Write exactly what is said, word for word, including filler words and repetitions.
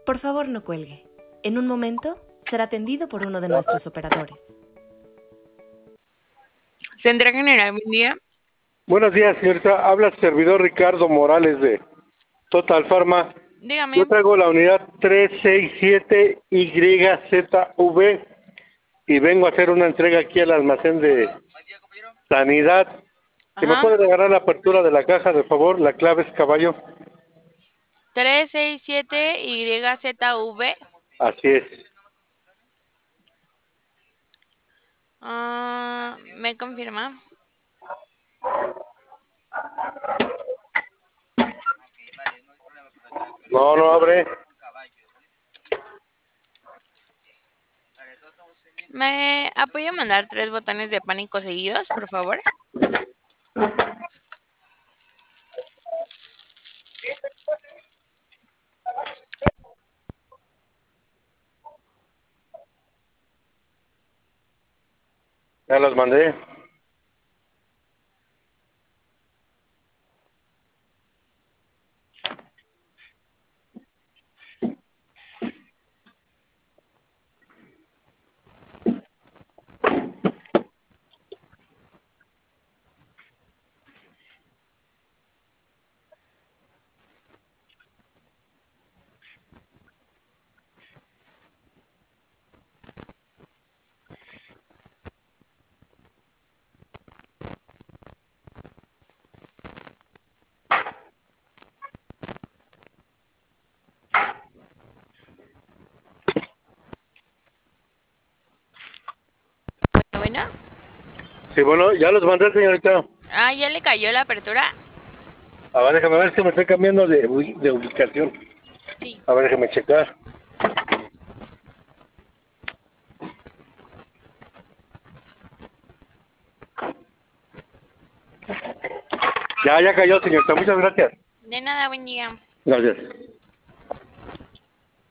Por favor, no cuelgue. En un momento será atendido por uno de nuestros operadores. Central General, buen día. Buenos días, señorita. Habla su servidor Ricardo Morales de Total Pharma. Dígame. Yo traigo la unidad tres seis siete Y Z V y vengo a hacer una entrega aquí al almacén de Sanidad. Si me Ajá. puede regalar la apertura de la caja, de favor, la clave es caballo. tres seis siete Y Z V. Así es. Ah, ¿me confirma? No, no abre. ¿Me apoya a mandar tres botones de pánico seguidos, por favor? Ya los mandé. Bueno. Sí, bueno, ya los mandé, señorita. Ah, ¿ya le cayó la apertura? A ver, déjame ver si me estoy cambiando de, ubi- de ubicación. Sí. A ver, déjame checar. Ya, ya cayó, señorita. Muchas gracias. De nada, buen día. Gracias.